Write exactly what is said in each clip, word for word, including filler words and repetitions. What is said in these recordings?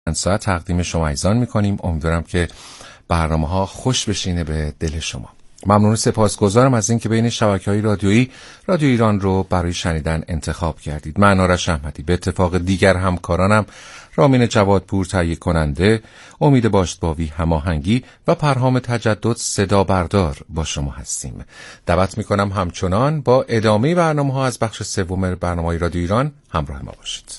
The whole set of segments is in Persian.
چند ساعت تقدیم شما عزیزان میکنیم. امیدوارم که برنامه ها خوش بشینه به دل شما. ممنون و سپاسگزارم از اینکه بین شبکه‌های رادیویی رادیو ایران رو برای شنیدن انتخاب کردید. من آرش احمدی به اتفاق دیگر همکارانم رامین جوادپور تهیه کننده، امید باشتباوی هماهنگی و پرهام تجدد صدا بردار با شما هستیم. دعوت میکنم همچنان با ادامه برنامه ها از بخش سوم برنامه‌های رادیو ایران همراه ما باشید.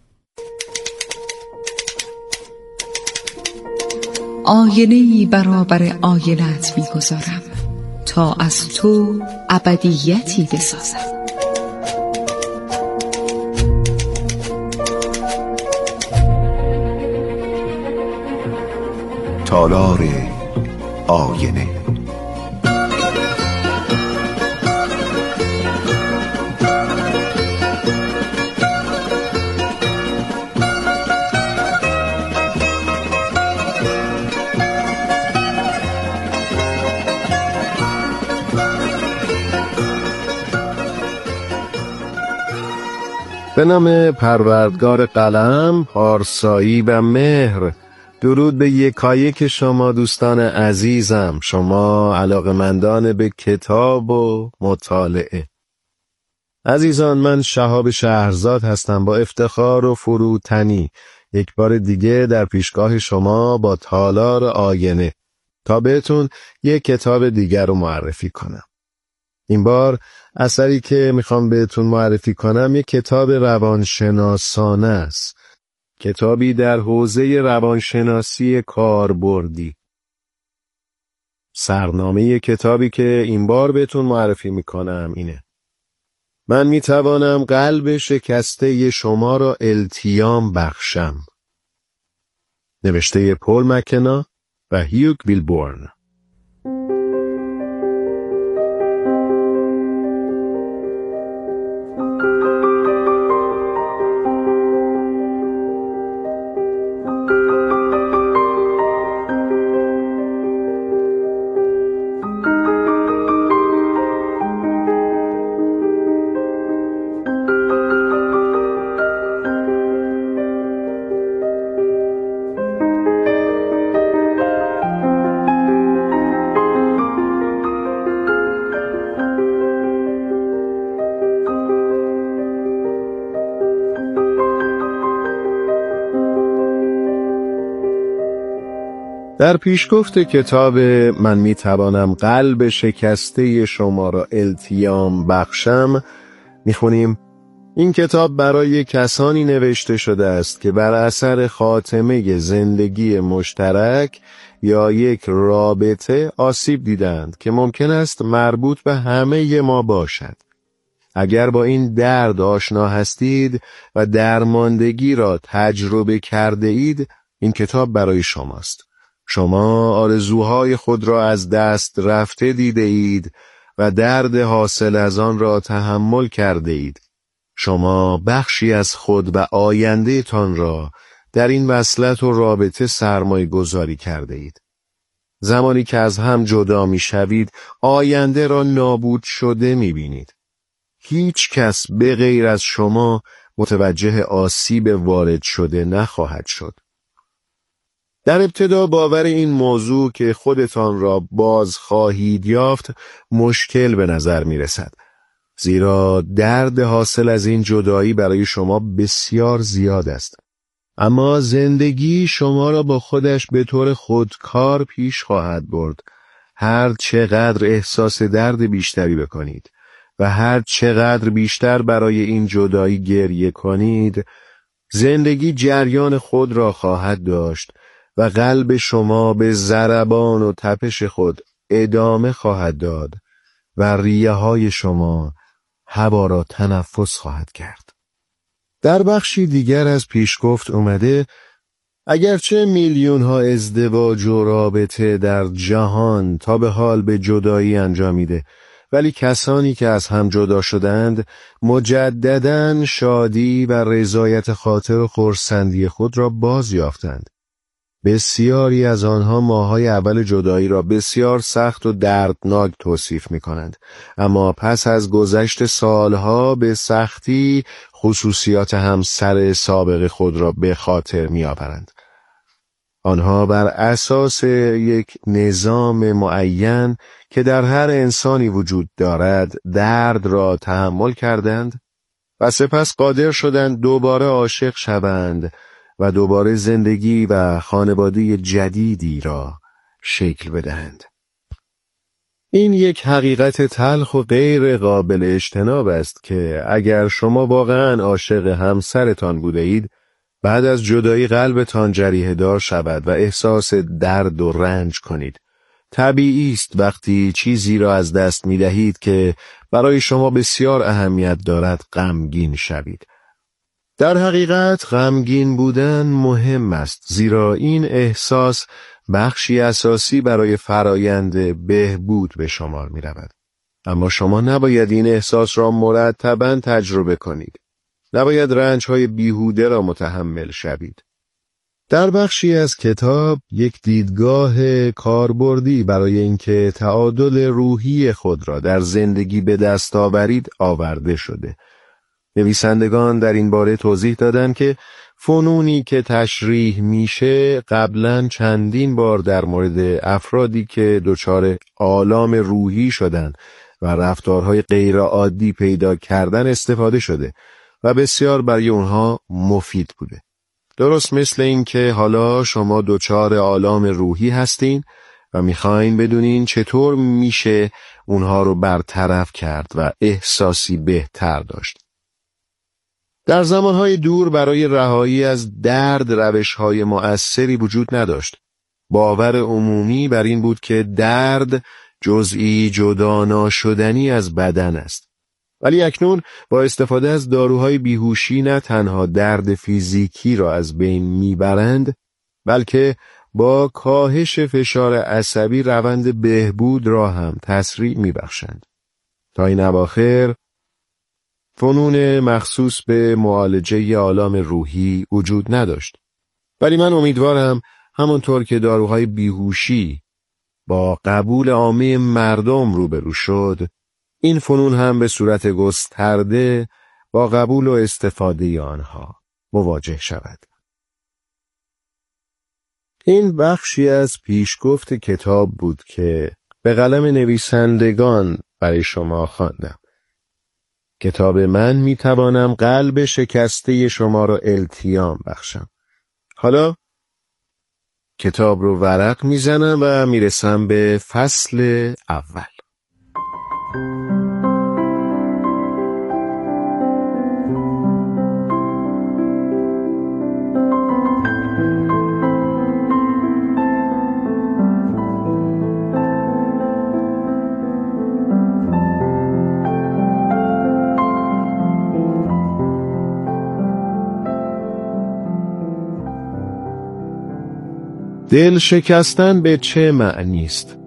آینه‌ای برابر آینه‌ات می‌گذارم تا از تو ابدیتی بسازم. تالار آینه. به نام پروردگار قلم، پارسایی و مهر. درود به یکایک شما دوستان عزیزم، شما علاقه‌مندان به کتاب و مطالعه. عزیزان، من شهاب شهرزاد هستم با افتخار و فروتنی یک بار دیگه در پیشگاه شما با تالار آینه تا بهتون یک کتاب دیگر رو معرفی کنم. این بار اثری که میخوام بهتون معرفی کنم یک کتاب روانشناسانه است. کتابی در حوزه روانشناسی کاربردی. سرنامه کتابی که این بار بهتون معرفی میکنم اینه: من میتوانم قلب شکسته شما را التیام بخشم. نوشته پول مکنا و هیوگ ویلبورن. در پیشگفت کتاب من میتوانم قلب شکسته شما را التیام بخشم میخونیم: این کتاب برای کسانی نوشته شده است که بر اثر خاتمه زندگی مشترک یا یک رابطه آسیب دیدند که ممکن است مربوط به همه ما باشد. اگر با این درد آشنا هستید و درماندگی را تجربه کرده اید، این کتاب برای شماست. شما آرزوهای خود را از دست رفته دیده اید و درد حاصل از آن را تحمل کرده اید. شما بخشی از خود و آینده تان را در این وصلت و رابطه سرمایه گذاری کرده اید. زمانی که از هم جدا می شوید، آینده را نابود شده می بینید. هیچ کس به غیر از شما متوجه آسیب وارد شده نخواهد شد. در ابتدا باور این موضوع که خودتان را باز خواهید یافت مشکل به نظر می رسد. زیرا درد حاصل از این جدایی برای شما بسیار زیاد است. اما زندگی شما را با خودش به طور خودکار پیش خواهد برد. هر چقدر احساس درد بیشتری بکنید و هر چقدر بیشتر برای این جدایی گریه کنید، زندگی جریان خود را خواهد داشت و قلب شما به ضربان و تپش خود ادامه خواهد داد و ریه های شما هوا را تنفس خواهد کرد. در بخشی دیگر از پیشگفت اومده: اگرچه میلیون ها ازدواج و رابطه در جهان تا به حال به جدایی انجامیده، ولی کسانی که از هم جدا شدند مجدداً شادی و رضایت خاطر و خرسندی خود را باز یافتند. بسیاری از آنها ماه‌های اول جدایی را بسیار سخت و دردناک توصیف می‌کنند، اما پس از گذشت سالها به سختی خصوصیات همسر سابق خود را به خاطر می‌آورند. آنها بر اساس یک نظام معین که در هر انسانی وجود دارد درد را تحمل کردند و سپس قادر شدند دوباره عاشق شوند و دوباره زندگی و خانواده جدیدی را شکل بدهند. این یک حقیقت تلخ و غیر قابل اجتناب است که اگر شما واقعاً عاشق همسرتان بوده اید، بعد از جدایی قلبتان جریحه دار شود و احساس درد و رنج کنید. طبیعی است وقتی چیزی را از دست می دهید که برای شما بسیار اهمیت دارد غمگین شوید. در حقیقت غمگین بودن مهم است، زیرا این احساس بخشی اساسی برای فرایند بهبود به شمار می رود. اما شما نباید این احساس را مرتباً تجربه کنید. نباید رنج‌های بیهوده را متحمل شوید. در بخشی از کتاب یک دیدگاه کاربردی برای اینکه تعادل روحی خود را در زندگی به دست آورید آورده شده. نویسندگان در این باره توضیح دادند که فنونی که تشریح میشه قبلا چندین بار در مورد افرادی که دچار آلام روحی شدن و رفتارهای غیرعادی پیدا کردن استفاده شده و بسیار برای اونها مفید بوده. درست مثل این که حالا شما دچار آلام روحی هستین و میخواین بدونین چطور میشه اونها رو برطرف کرد و احساسی بهتر داشت. در زمانهای دور برای رهایی از درد روشهای مؤثری وجود نداشت. باور عمومی بر این بود که درد جزئی جدا ناشدنی از بدن است. ولی اکنون با استفاده از داروهای بیهوشی نه تنها درد فیزیکی را از بین میبرند، بلکه با کاهش فشار عصبی روند بهبود را هم تسریع میبخشند. تا این اواخر فنون مخصوص به معالجه آلام روحی وجود نداشت. ولی من امیدوارم همانطور که داروهای بیهوشی با قبول عامه مردم روبرو شد، این فنون هم به صورت گسترده با قبول و استفاده آنها مواجه شود. این بخشی از پیشگفت کتاب بود که به قلم نویسندگان برای شما خواندم. کتاب من میتوانم قلب شکسته شما را التیام بخشم. حالا کتاب رو ورق میزنم و میرسم به فصل اول. دل شکستن به چه معنی است؟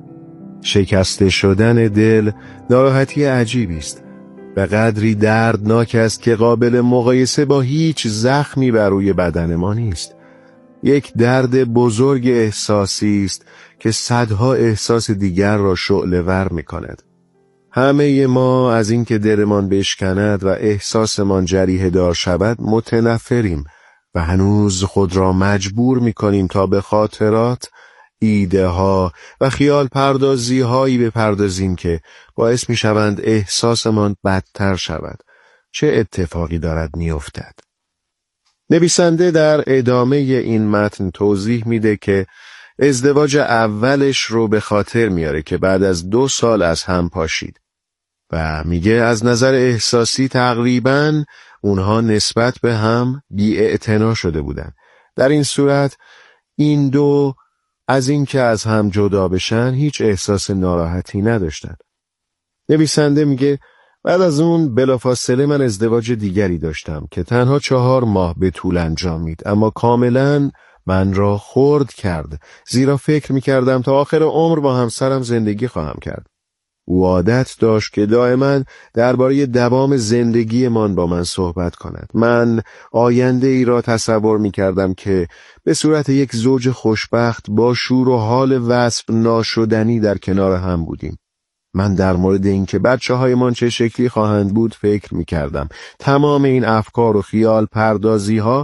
شکسته شدن دل ناراحتی عجیبی است. به قدری دردناک است که قابل مقایسه با هیچ زخمی بر روی بدن ما نیست. یک درد بزرگ احساسی است که صدها احساس دیگر را شعله‌ور می‌کند. همه ما از اینکه دلمان بشکند و احساسمان جریحه دار شود متنفریم و هنوز خود را مجبور می‌کنیم تا به خاطرات، ایده ها و خیال پردازی هایی بپردازیم که باعث می‌شوند احساسمان بدتر شود. چه اتفاقی دارد می‌افتد؟ نویسنده در ادامه این متن توضیح میده که ازدواج اولش رو به خاطر میاره که بعد از دو سال از هم پاشید و میگه از نظر احساسی تقریباً اونها نسبت به هم بی‌اعتنا شده بودن. در این صورت این دو از این که از هم جدا بشن هیچ احساس ناراحتی نداشتن. نویسنده میگه بعد از اون بلافاصله من ازدواج دیگری داشتم که تنها چهار ماه به طول انجامید، اما کاملاً من را خرد کرد، زیرا فکر میکردم تا آخر عمر با همسرم زندگی خواهم کرد. او عادت داشت که دائما درباره دوام زندگیمان با من صحبت کند. من آینده ای را تصور می کردم که به صورت یک زوج خوشبخت با شور و حال وصف ناشدنی در کنار هم بودیم. من در مورد این که بچه هایمان چه شکلی خواهند بود فکر می کردم. تمام این افکار و خیال پردازی ها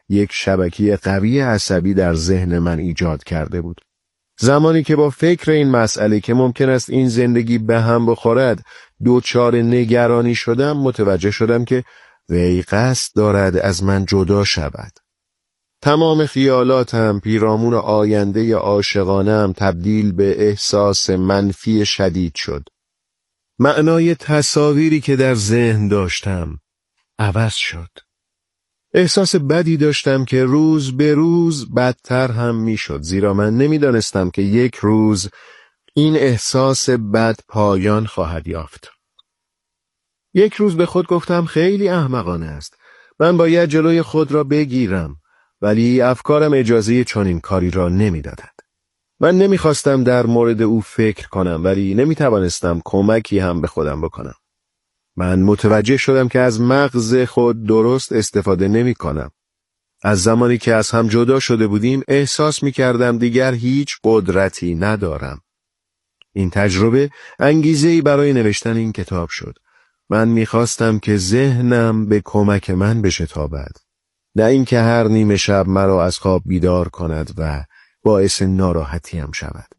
یک شبکه قوی عصبی در ذهن من ایجاد کرده بود. زمانی که با فکر این مسئله که ممکن است این زندگی به هم بخورد دوچار نگرانی شدم، متوجه شدم که وی قصد دارد از من جدا شود. تمام خیالاتم پیرامون آینده عاشقانه‌ام تبدیل به احساس منفی شدید شد. معنای تصاویری که در ذهن داشتم عوض شد. احساس بدی داشتم که روز به روز بدتر هم می شد، زیرا من نمی دانستم که یک روز این احساس بد پایان خواهد یافت. یک روز به خود گفتم خیلی احمقانه است. من باید جلوی خود را بگیرم، ولی افکارم اجازه چنین کاری را نمی دادند. من نمی خواستم در مورد او فکر کنم، ولی نمی توانستم کمکی هم به خودم بکنم. من متوجه شدم که از مغز خود درست استفاده نمی کنم. از زمانی که از هم جدا شده بودیم احساس می کردم دیگر هیچ قدرتی ندارم. این تجربه انگیزه‌ای برای نوشتن این کتاب شد. من می خواستم که ذهنم به کمک من بشتابد، نه اینکه هر نیمه شب مرا از خواب بیدار کند و باعث ناراحتیم شود.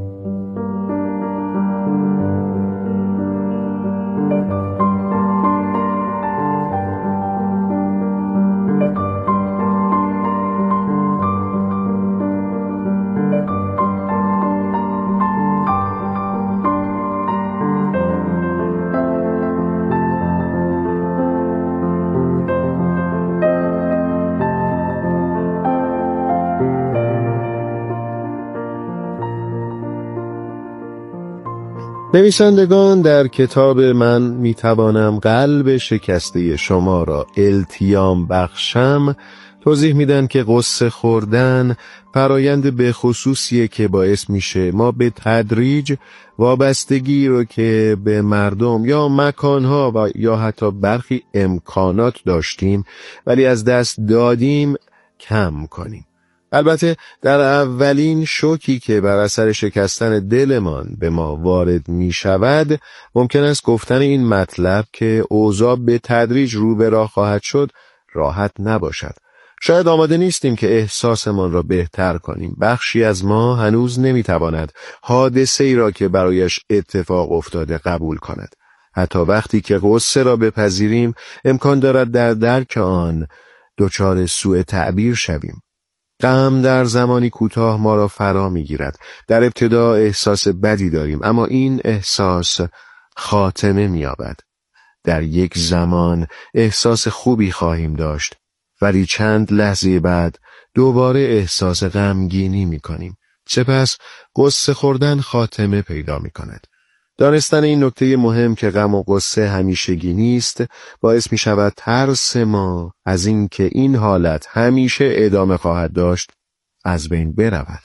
نویسندگان در کتاب من می توانم قلب شکسته شما را التیام بخشم توضیح میدن که قصه خوردن فرایند به خصوصیه که باعث میشه ما به تدریج وابستگی رو که به مردم یا مکانها و یا حتی برخی امکانات داشتیم ولی از دست دادیم کم کنیم. البته در اولین شوکی که بر اثر شکستن دلمان به ما وارد می شود ممکن است گفتن این مطلب که اوضاع به تدریج رو به راه خواهد شد راحت نباشد. شاید آماده نیستیم که احساسمان را بهتر کنیم. بخشی از ما هنوز نمی تواند حادثه ای را که برایش اتفاق افتاده قبول کند. حتی وقتی که غصه را بپذیریم امکان دارد در درک آن دچار سوء تعبیر شویم. غم در زمانی کوتاه ما را فرا می‌گیرد. در ابتدا احساس بدی داریم، اما این احساس خاتمه می‌یابد. در یک زمان احساس خوبی خواهیم داشت، ولی چند لحظه بعد دوباره احساس غمگینی می‌کنیم. سپس قصه خوردن خاتمه پیدا می‌کند. دانستن این نکته مهم که غم و قصه همیشگی نیست باعث می شود ترس ما از این که این حالت همیشه ادامه خواهد داشت از بین برود.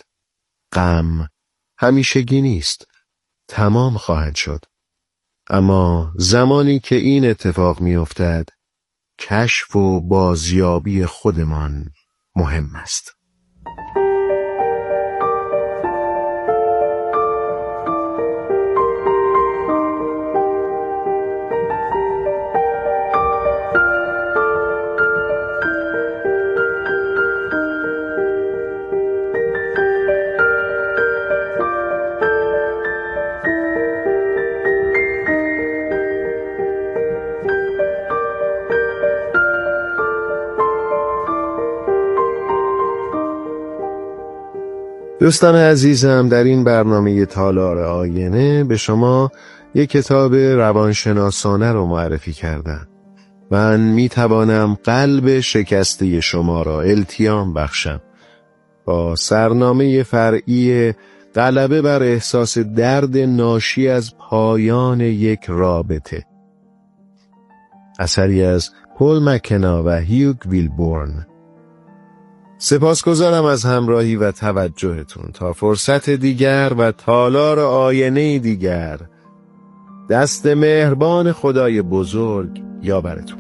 غم همیشگی نیست، تمام خواهد شد. اما زمانی که این اتفاق می افتد کشف و بازیابی خودمان مهم است. دوستان عزیزم، در این برنامه تالار آینه به شما یک کتاب روانشناسانه رو معرفی کردم. من می توانم قلب شکسته شما را التیام بخشم. با سرنامه فرعی غلبه بر احساس درد ناشی از پایان یک رابطه، اثری از پول مکنا و هیوگ ویلبورن. سپاسگزارم از همراهی و توجهتون. تا فرصت دیگر و تالار آینه دیگر، دست مهربان خدای بزرگ یاورتون.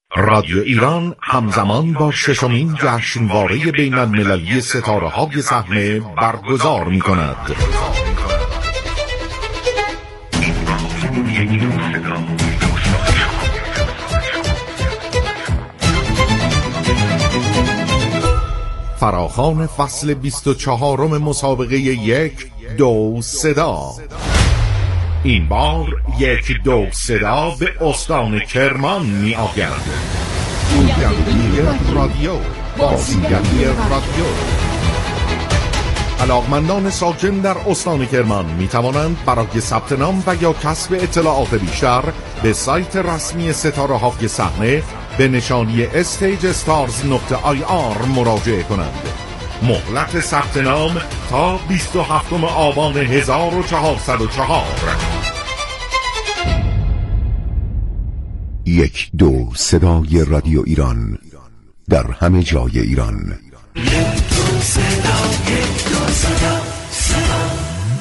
رادیو ایران همزمان با ششمین جشنواره بین المللی ستاره‌های صحنه برگزار می‌کند. فراخوان فصل بیست و چهارم مسابقه یک دو صدا. این بار یک دو صدا به استان کرمان می آید. گوینده رادیو، بازیگری رادیو. علاقمندان ساکن در استان کرمان می توانند برای ثبت نام و یا کسب اطلاعات بیشتر به سایت رسمی ستاره های صحنه به نشانی استیج استارز نقطه آی آر مراجعه کنند. مهلت ثبت نام تا بیست و هفتم آبان هزار و چهارصد و چهار. یک دو صدای رادیو ایران در همه جای ایران. یک دو صدا، یک دو صدا، صدا.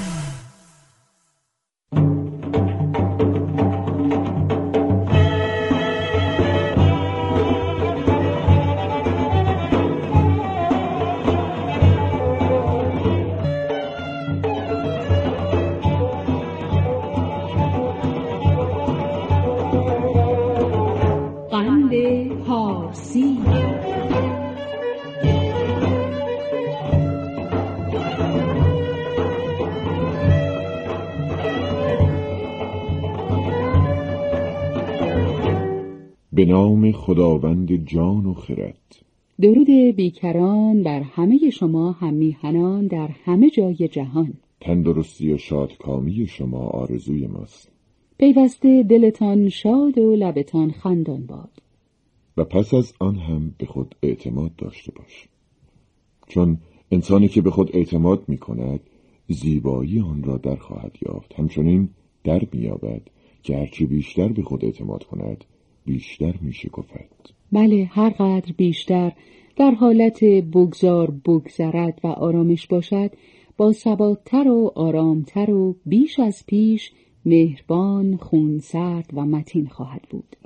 به نام خداوند جان و خرد. درود بیکران بر همه شما هم میهنان در همه جای جهان. تندرستی و شادکامی شما آرزوی ماست. پیوسته دلتان شاد و لبتان خندان باد. و پس از آن هم به خود اعتماد داشته باش، چون انسانی که به خود اعتماد می کند زیبایی آن را در خواهد یافت. همچنین در می یابد که هرچی بیشتر به خود اعتماد کند بیشتر می شکفد. بله، هر قدر بیشتر در حالت بگذار بگذرد و آرامش باشد، با ثبات‌تر و آرامتر و بیش از پیش مهربان، خونسرد و متین خواهد بود.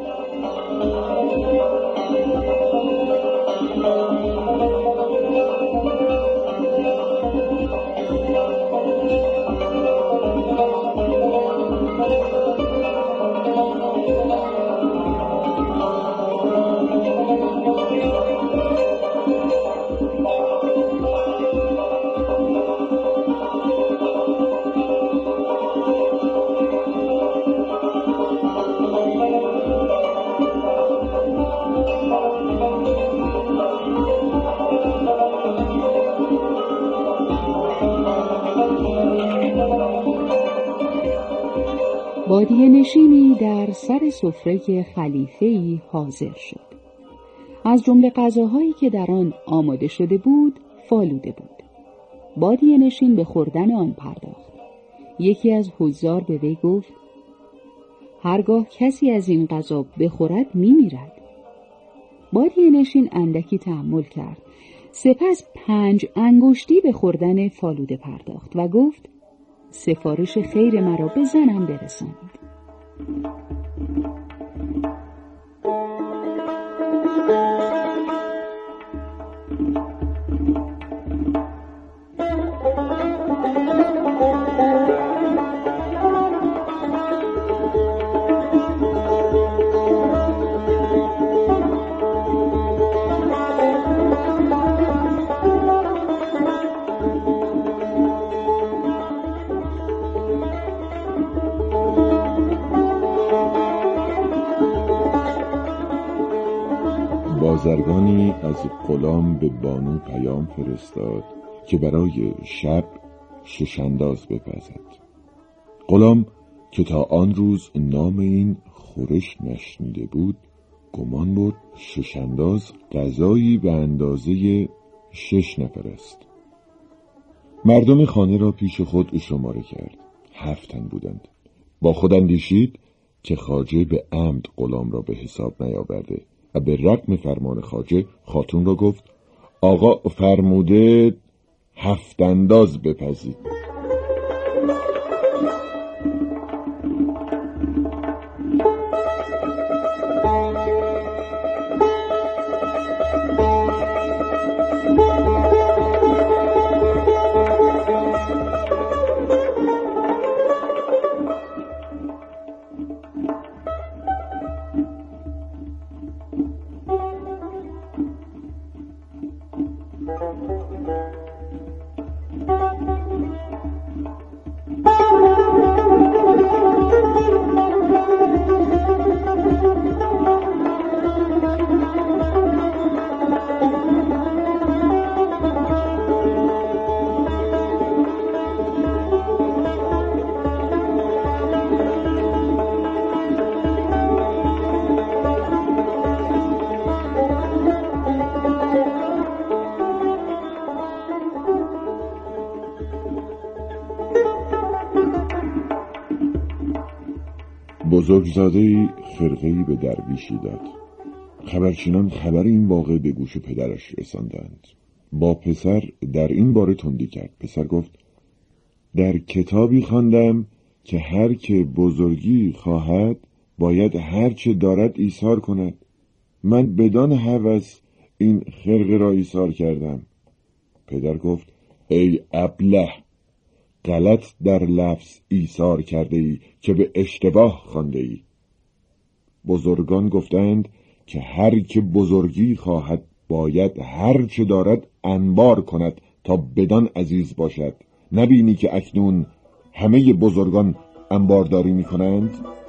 بادیه نشینی در سر سفره خلیفه‌ای حاضر شد. از جمله غذاهایی که در آن آماده شده بود فالوده بود. بادیه نشین به خوردن آن پرداخت. یکی از حضار به وی گفت: هرگاه کسی از این غذا بخورد میمیرد. بادیه نشین اندکی تأمل کرد، سپس پنج انگشتی به خوردن فالوده پرداخت و گفت: سفارش خیر مرا به زنم برسانید. بازرگانی از غلام به بانو پیام فرستاد که برای شب ششنداز بپزد. غلام که تا آن روز نام این خورش نشنیده بود، گمان برد ششنداز غذایی به اندازه شش نفر است. مردم خانه را پیش خود شماره کرد. هفت تن بودند. با خود اندیشید که خواجه به عمد غلام را به حساب نیاورده و به رغم فرمان خواجه خاتون را گفت: آقا فرموده هفت انداز بپزید. بزرگزاده‌ای خرقه‌ای به درویشی داد. خبرچینان خبر این واقعه به گوش پدرش رساندند. با پسر در این باره تندی کرد. پسر گفت: در کتابی خواندم که هر که بزرگی خواهد باید هر چه دارد ایثار کند. من بدان هوس این خرقه را ایثار کردم. پدر گفت: ای ابله، غلط در لفظ ایثار کرده ای که به اشتباه خوانده ای. بزرگان گفتند که هر که بزرگی خواهد باید هر چه دارد انبار کند تا بدان عزیز باشد. نبینی که اکنون همه بزرگان انبارداری می کنند؟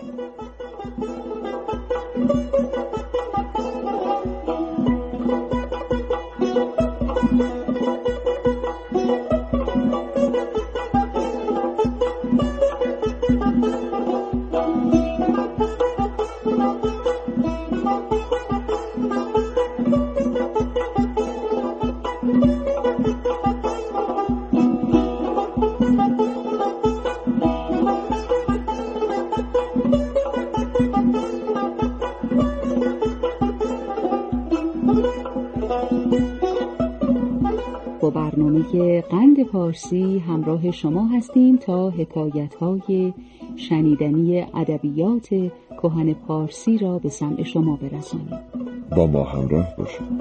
با برنامه قند پارسی همراه شما هستیم تا حکایت‌های شنیدنی ادبیات کهن پارسی را به سمع شما برسانیم. با ما همراه باشید.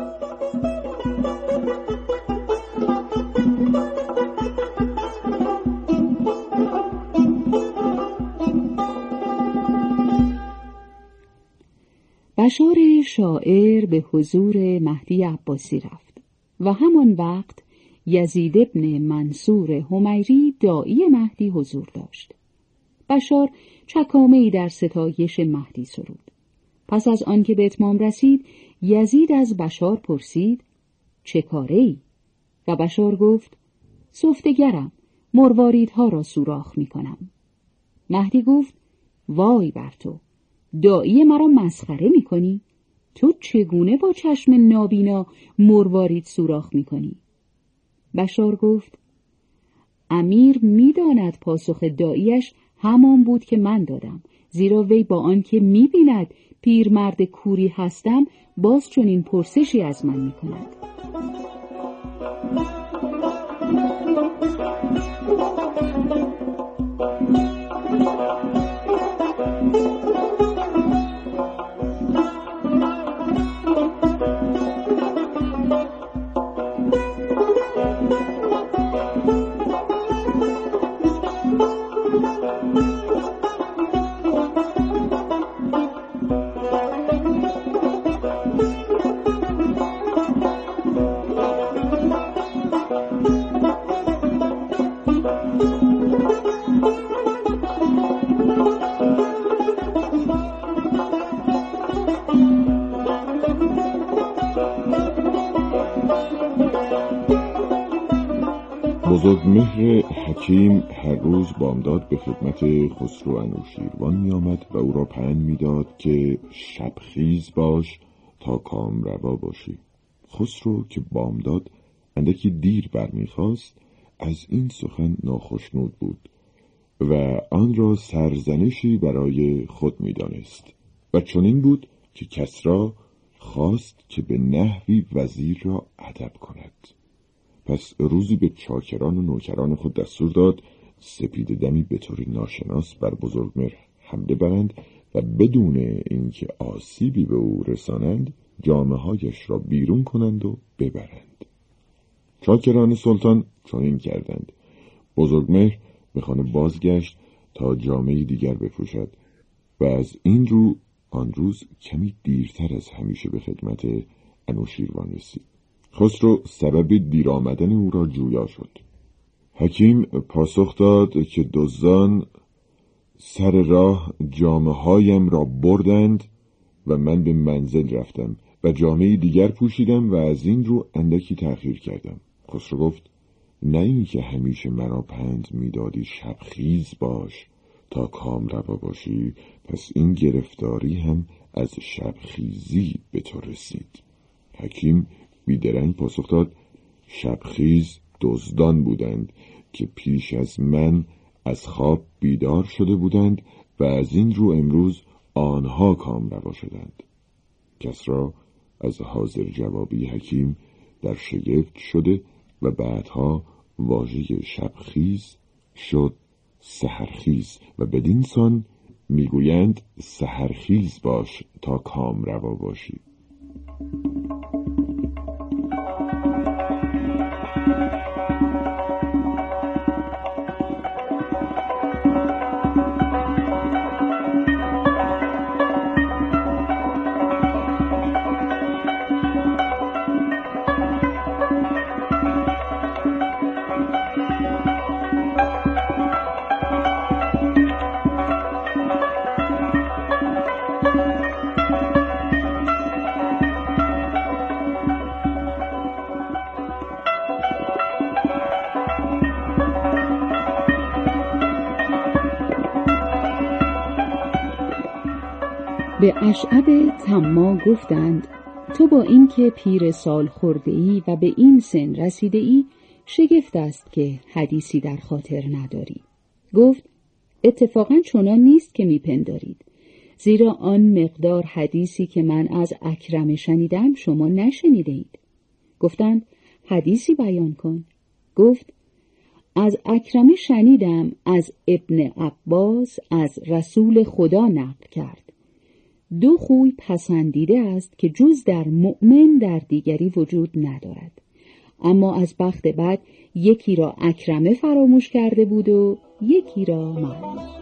بشار شاعر به حضور مهدی عباسی رفت و همان وقت یزید ابن منصور حمیری داعی مهدی حضور داشت. بشار چکامه‌ای در ستایش مهدی سرود. پس از آن که به اتمام رسید، یزید از بشار پرسید: چه کاره‌ای؟ و بشار گفت: صفتگرم، مرواریدها را سوراخ می کنم. مهدی گفت: وای بر تو، داعی مرا مسخره می کنی؟ تو چگونه با چشم نابینا مروارید سوراخ می کنی؟ بشار گفت: امیر می داند پاسخ داعیش همان بود که من دادم، زیرا وی با آن که می بیند پیرمرد کوری هستم باز چون این پرسشی از من می کند. بزرگمهر حکیم هر روز بامداد به خدمت خسرو انوشیروان می آمد و او را پند می داد که شبخیز باش تا کام روا باشی. خسرو که بامداد اندکی دیر برمی خواست از این سخن ناخشنود بود و آن را سرزنشی برای خود می دانست و چنین بود که کسری خواست که به نحوی وزیر را ادب کند. پس روزی به چاکران و نوکران خود دستور داد سپید دمی به طوری ناشناس بر بزرگمهر حمله برند و بدون اینکه آسیبی به او رسانند جامه هایش را بیرون کنند و ببرند. چاکران سلطان چنین کردند. بزرگمهر به خانه بازگشت تا جامه دیگر بپوشد و از این رو آن روز کمی دیرتر از همیشه به خدمت انوشیروان رسید. خسرو سبب دیر آمدن او را جویا شد. حکیم پاسخ داد که دزدان سر راه جامه هایم را بردند و من به منزل رفتم و جامه دیگر پوشیدم و از این رو اندکی تأخیر کردم. خسرو گفت: نه این که همیشه مرا پند میدادی شبخیز باش تا کام روا باشی، پس این گرفتاری هم از شبخیزی به تو رسید. حکیم بیدرنگ پاسخ داد: شبخیز دزدان بودند که پیش از من از خواب بیدار شده بودند و از این رو امروز آنها کامروا شدند. کسری از حاضر جوابی حکیم در شگفت شده و بعدها واژه شبخیز شد سحرخیز و بدین سان میگویند سحرخیز باش تا کامروا باشی. به اشعب طما گفتند تو با اینکه پیر سال خورده ای و به این سن رسیده ای شگفت است که حدیثی در خاطر نداری. گفت اتفاقا چنان نیست که میپندارید، زیرا آن مقدار حدیثی که من از اکرمه شنیدم شما نشنیده اید. گفتند حدیثی بیان کن. گفت از اکرمه شنیدم از ابن عباس از رسول خدا نقل کرد. دو خوی پسندیده است که جز در مؤمن در دیگری وجود ندارد، اما از بخت بد یکی را اکرمه فراموش کرده بود و یکی را من.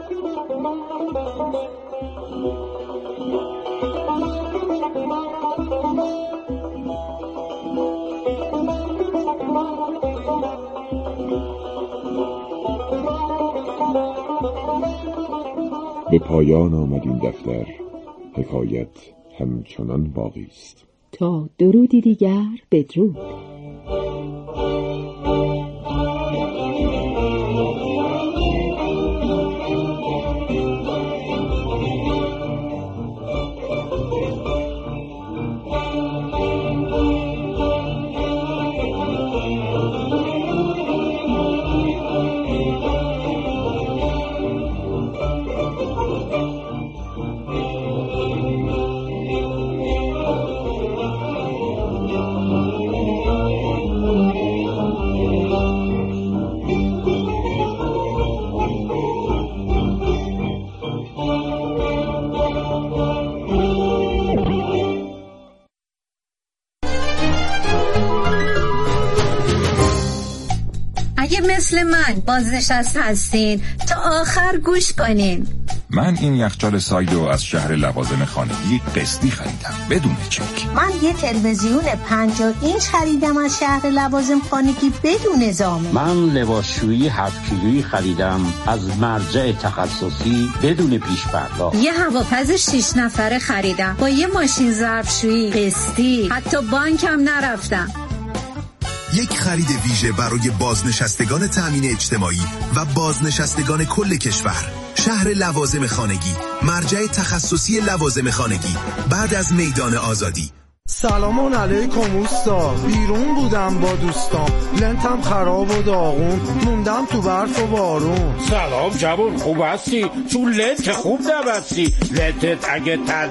به پایان آمد این دفتر، حکایت همچنان باقی است. تا درودی دیگر بدرود. مثل من بازنشسته هستین تا آخر گوش کنین. من این یخچال سایدو از شهر لوازم خانگی قسطی خریدم بدون چک. من یه تلویزیون پنجاه اینچ خریدم از شهر لوازم خانگی بدون زامن. من لباسشویی هفت کیلویی خریدم از مرجع تخصصی بدون پیش پرداخت. یه هواپز شش نفره خریدم با یه ماشین ظرفشویی قسطی، حتی بانکم نرفتم. یک خرید ویژه برای بازنشستگان تامین اجتماعی و بازنشستگان کل کشور. شهر لوازم خانگی، مرجع تخصصی لوازم خانگی، بعد از میدان آزادی. سلام علیکم اوستا، بیرون بودم با دوستان، لنتم خراب و داغون، موندم تو برف و بارون. سلام جوون، خوب هستی؟ تو لنت خوب نبستی، لنتت اگه تد